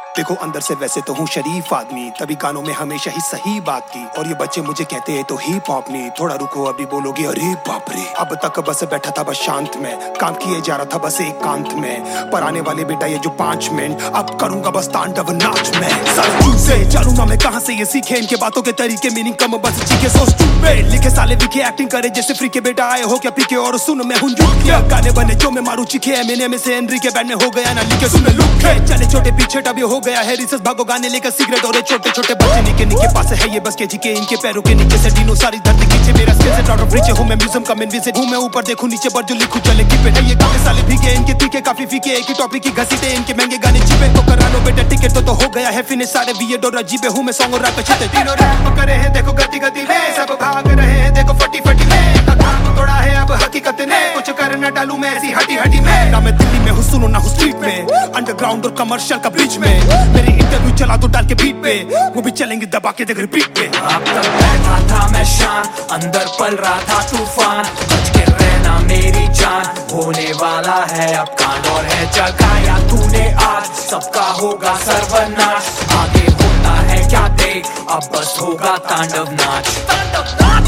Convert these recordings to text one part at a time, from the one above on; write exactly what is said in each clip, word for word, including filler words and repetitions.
देखो अंदर से वैसे तो हूँ शरीफ आदमी, तभी गानों में हमेशा ही सही बात की। और ये बच्चे मुझे कहते हैं तो हिप हॉप नहीं, थोड़ा रुको अभी बोलोगे अरे बाप रे। अब तक बस बैठा था बस शांत में, काम किए जा रहा था बस एकांत में। पर आने वाले बेटा ये जो पांच मिनट अब करूंगा बस तांडव नाच में। साले से चलूंगा मैं कहाँ से ये सीखे, इनके बातों के तरीके मीनिंग कम बस चीखे। सो स्टूपिड लिखे साले विखे एक्टिंग करे जैसे फ्री के बेटा आए हो क्या पीके। और सुन मैं हूँ क्या गाने बने जो मैं मारू चिखे, मैंने में से एनरी के बैंड में हो गया ना लिखे। सुन लुके चले छोटे पीछे टबी हो गया है रिसर्च, भागो गाने लेकर सिगरेट और छोटे छोटे बच्चे निके निके पास है ये बस के जीके। इनके पैरों के नीचे से डीनो सारी धरती खींचे, मेरा स्किल से आउट ऑफ रीच हूं मैं म्यूजियम का मेन विजिट हूं मैं। ऊपर देखूं नीचे पर जो लिखूं चले की पे ये काफी साले भीगे, इनके तीखे काफी फीके। एक ही टॉपिक की घसीटे इनके महंगे गाने चिपे। तो करा लो बेटा टिकट तो, तो हो गया है फिनिश, सारे वियर्ड और अजीबे हूं मैं सॉन्ग और रैप पे। तीनों रैप करे हैं देखो गति गति में, सब भाग रहे हैं देखो फटी फटी में। काम तोड़ा है अब हकीकत ने, कुछ कर न डालूं मैं ऐसी हटी हटी में। ना मैं दिल्ली में हूं सुनो ना हूं स्ट्रीट में, अंडरग्राउंड और कमर्शियल का बीच में। मेरी इंटरव्यू चला दो डाल के बीट पे, वो भी चलेंगे दबा के देख रिपीट पे। अब तक बैठा था मैं शान, अंदर पल रहा था तूफान। बच के रहना मेरी जान, होने वाला है अब कांड और है जगाया तूने आज। सबका होगा सर्वनाश, आगे होता है क्या देख, अब बस होगा तांडव नाच। तांडव नाच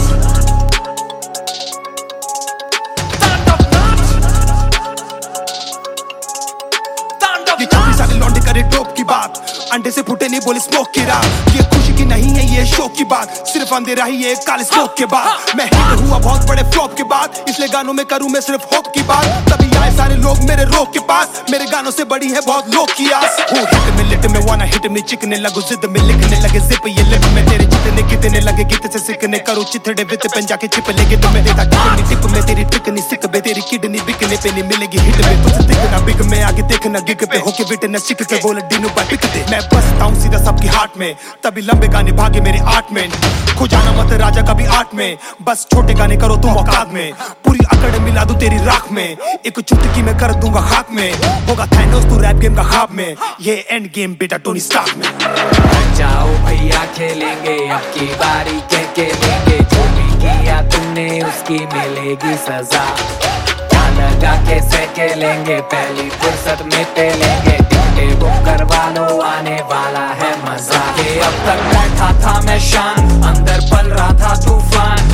ये काफी सारे लौंडे करे टॉप की बात, अंडे से फूटे नहीं बोले स्मोक की रात। ये खुशी की नहीं है ये शौक की बात, सिर्फ अंधेरा ही है काले स्मोक के बाद। मैं हिट हुआ बहुत बड़े फ्लॉप के बाद, इसलिए गानों में करूं मैं सिर्फ होप की बात। तभी आए सारे लोग मेरे रोक के पास, मेरे गानों से बड़ी है बहुत लोग की आस। हूँ हिट में लिट में वाना हिट में चिकने लगो जिद में लिखने लगे जिप ये लिप में तेरे जितने कितने लगे गीत से सीखने करो चिथड़े वित पेन जाके चिप लेके तुम्हें देता कितनी टिप में तेरी ट्रिक नहीं सिक बे तेरी किडनी बिकने पे नहीं मिलेगी हिट में। तुझे दिखना बिग में आगे देखना गिग पे होके विटनेस चिक के बोले डीनू बाय पिक दे। मैं बसता हूँ सीधा सबकी हार्ट में, तभी लंबे गाने भागे मेरे आर्ट में। खो जाना मत राजा कभी आर्ट में, बस छोटे गाने करो तुम औकात में। पूरी अकड़ मिला दूं तेरी राख में, एक चुटकी में कर दूंगा खाक में। होगा थैनोस तू रैप गेम का ख्वाब में, ये एंड गेम बेटा टोनी स्टार्क में। जाओ भैया खेलेंगे अब की बारी कह के लेंगे, जो भी किया तुमने उसकी मिलेगी सजा। क्या लगा के सह लेंगे, पहली फुर्सत में पेलेंगे। टिकटे बुक करवा लो आने वाला है मजा। ये अब तक बैठा था मैं शान, अंदर पल रहा था तूफान।